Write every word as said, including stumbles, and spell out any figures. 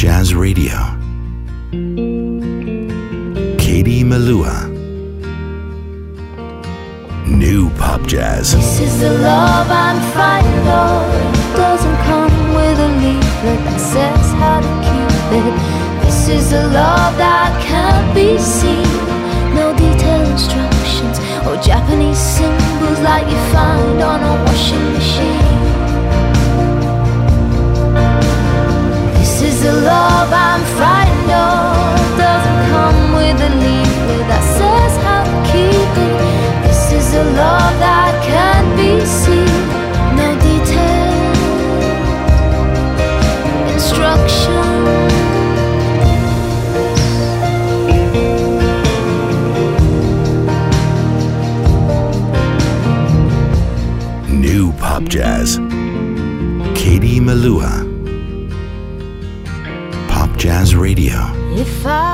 Jazz Radio. Katie Melua. New Pop Jazz. This is the love I'm frightened of. It doesn't come with a leaflet that says how to keep it. This is the love that can't be seen. No detailed instructions or Japanese symbols like you find on a washing machine. This is the love I'm frightened of. Doesn't come with a leaflet that says how to keep it. This is the love that can't be seen. No detailed instructions. New Pop Jazz. Katie Melua. Pop Jazz Radio. If I